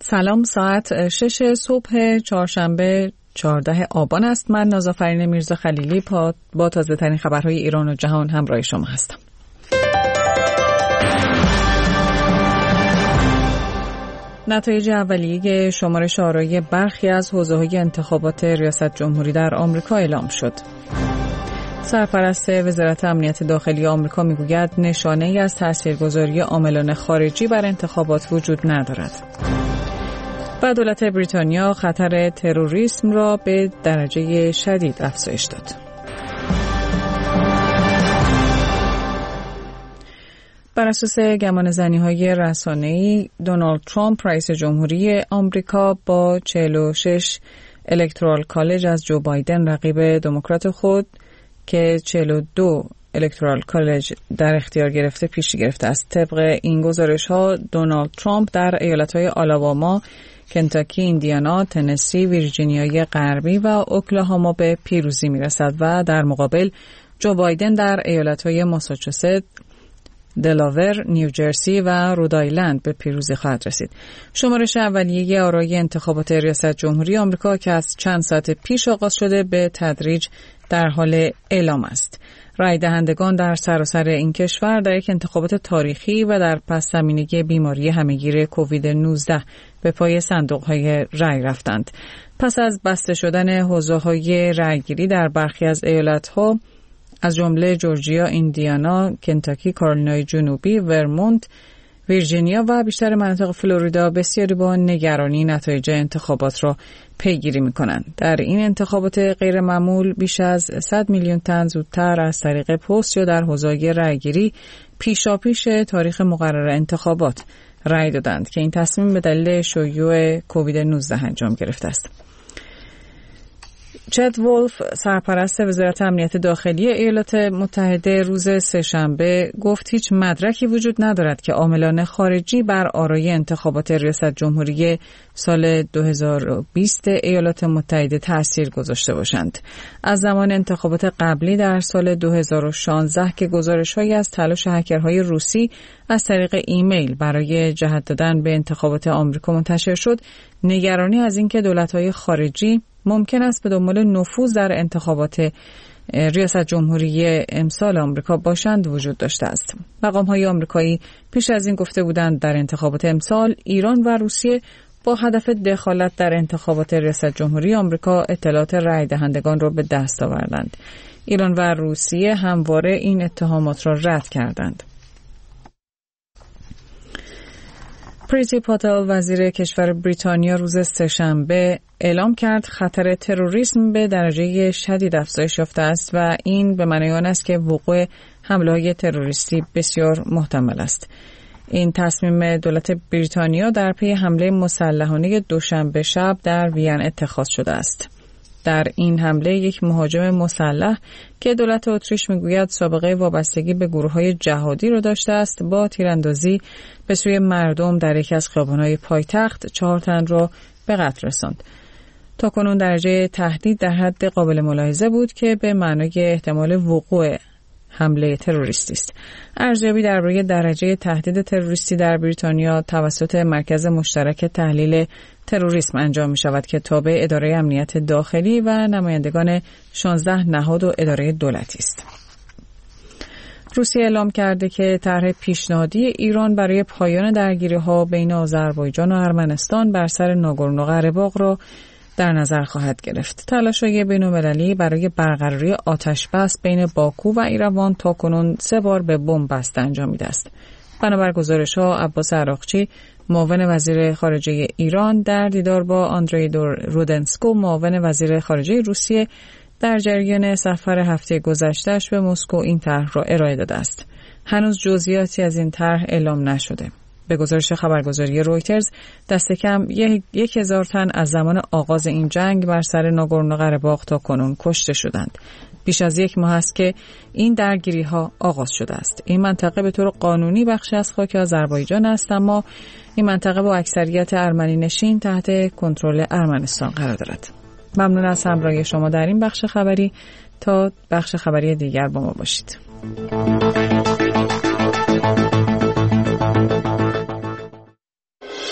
سلام، ساعت 6 صبح چهارشنبه 14 آبان است. من نازآفرین میرزا خلیلی با تازه ترین خبرهای ایران و جهان همراه شما هستم. نتایج اولیه شمارش آرایی برخی از حوزه‌های انتخابات ریاست جمهوری در آمریکا اعلام شد. سرپرست وزارت امنیت داخلی آمریکا میگوید نشانه‌ای از تاثیرگذاری عاملان خارجی بر انتخابات وجود ندارد. و دولت بریتانیا خطر تروریسم را به درجه شدید افزایش داد. بر اساس گمانه‌زنی‌های رسانه‌ای، دونالد ترامپ رئیس جمهوری آمریکا با 46 الکترال کالج از جو بایدن رقیب دموکرات خود که 42 الکترال کالج در اختیار گرفته پیشی گرفته است. طبق این گزارش‌ها دونالد ترامپ در ایالت‌های آلاباما، کنتاکی، ایندیانا، تنسی، ویرجینیای غربی و اوکلاهاما به پیروزی میرسد و در مقابل جو بایدن در ایالت‌های ماساچوست، دلاور، نیوجرسی و رودایلند به پیروزی خواهد رسید. شمارش اولیه آرایی انتخابات ریاست جمهوری آمریکا که از چند ساعت پیش آغاز شده به تدریج در حال اعلام است. رای دهندگان در سراسر این کشور در یک انتخابات تاریخی و در پس زمینه بیماری همهگیر کووید 19 به پای صندوق‌های رای رفتند. پس از بسته شدن حوزه‌های رایگیری در برخی از ایالت‌ها از جمله جورجیا، ایندیانا، کنتاکی، کارولینای جنوبی، ورمونت، ویرجینیا و بیشتر مناطق فلوریدا، بسیاری با نگرانی نتایج انتخابات را پیگیری می‌کنند. در این انتخابات غیرمعمول بیش از 100 میلیون تن زودتر از طریق پست یا در حوزه‌های رایگیری پیشاپیش تاریخ مقرر انتخابات رای دادند که این تصمیم به دلیل شیوع کووید 19 انجام گرفته است. چد وولف، سرپرست وزارت امنیت داخلی ایالات متحده، روز سه‌شنبه گفت هیچ مدرکی وجود ندارد که عاملان خارجی بر آرایی انتخابات ریاست جمهوری سال 2020 ایالات متحده تأثیر گذاشته باشند. از زمان انتخابات قبلی در سال 2016 که گزارش‌هایی از تلاش هکرهای روسی از طریق ایمیل برای جهت دادن به انتخابات آمریکا منتشر شد، نگرانی از اینکه دولت‌های خارجی ممکن است به دنبال نفوذ در انتخابات ریاست جمهوری امسال آمریکا باشند وجود داشته است. مقام‌های آمریکایی پیش از این گفته بودند در انتخابات امسال ایران و روسیه با هدف دخالت در انتخابات ریاست جمهوری آمریکا اطلاعات رای دهندگان را به دست آوردند. ایران و روسیه همواره این اتهامات را رد کردند. پریتی پاتل، وزیر کشور بریتانیا، روز سه‌شنبه اعلام کرد خطر تروریسم به درجه شدید افزایش یافته است و این به معنای آن است که وقوع حمله‌های تروریستی بسیار محتمل است. این تصمیم دولت بریتانیا در پی حمله مسلحانه دوشنبه شب در وین اتخاذ شده است. در این حمله یک مهاجم مسلح که دولت اتریش میگوید سابقه وابستگی به گروه‌های جهادی را داشته است، با تیراندازی به سوی مردم در یکی از خیابان‌های پایتخت 4 تن را به قتل رساند. تاکنون درجه تهدید در حد قابل ملاحظه بود که به معنای احتمال وقوع حمله تروریستی است. ارزیابی درباره درجه تهدید تروریستی در بریتانیا توسط مرکز مشترک تحلیل تروریسم انجام می شود که تابع اداره امنیت داخلی و نمایندگان 16 نهاد و اداره دولتی است. روسیه اعلام کرده که طرح پیشنهادی ایران برای پایان درگیری‌ها بین آذربایجان و ارمنستان بر سر ناگورنو قره‌باغ را در نظر خواهد گرفت. تلاش‌های بین‌المللی برای برقراری آتش‌بس بین باکو و ایروان تاکنون 3 بار به بمب بسته انجامید است. بنابر گزارش‌ها، عباس عراقچی، معاون وزیر خارجه ایران، در دیدار با آندری رودنسکو، معاون وزیر خارجه روسیه، در جریان سفر هفته گذشته‌اش به مسکو این طرح را ارائه داده است. هنوز جزئیاتی از این طرح اعلام نشده. به گزارش خبرگزاری رویترز، دست کم 1000 تن از زمان آغاز این جنگ بر سر ناگورنو قره‌باغ تا کنون کشته شدند. بیش از 1 ماه است که این درگیری‌ها آغاز شده است. این منطقه به طور قانونی بخشی از خاک آذربایجان است، اما این منطقه با اکثریت ارمنی نشین تحت کنترل ارمنستان قرار دارد. ممنون از همراهی شما در این بخش خبری. تا بخش خبری دیگر با ما باشید.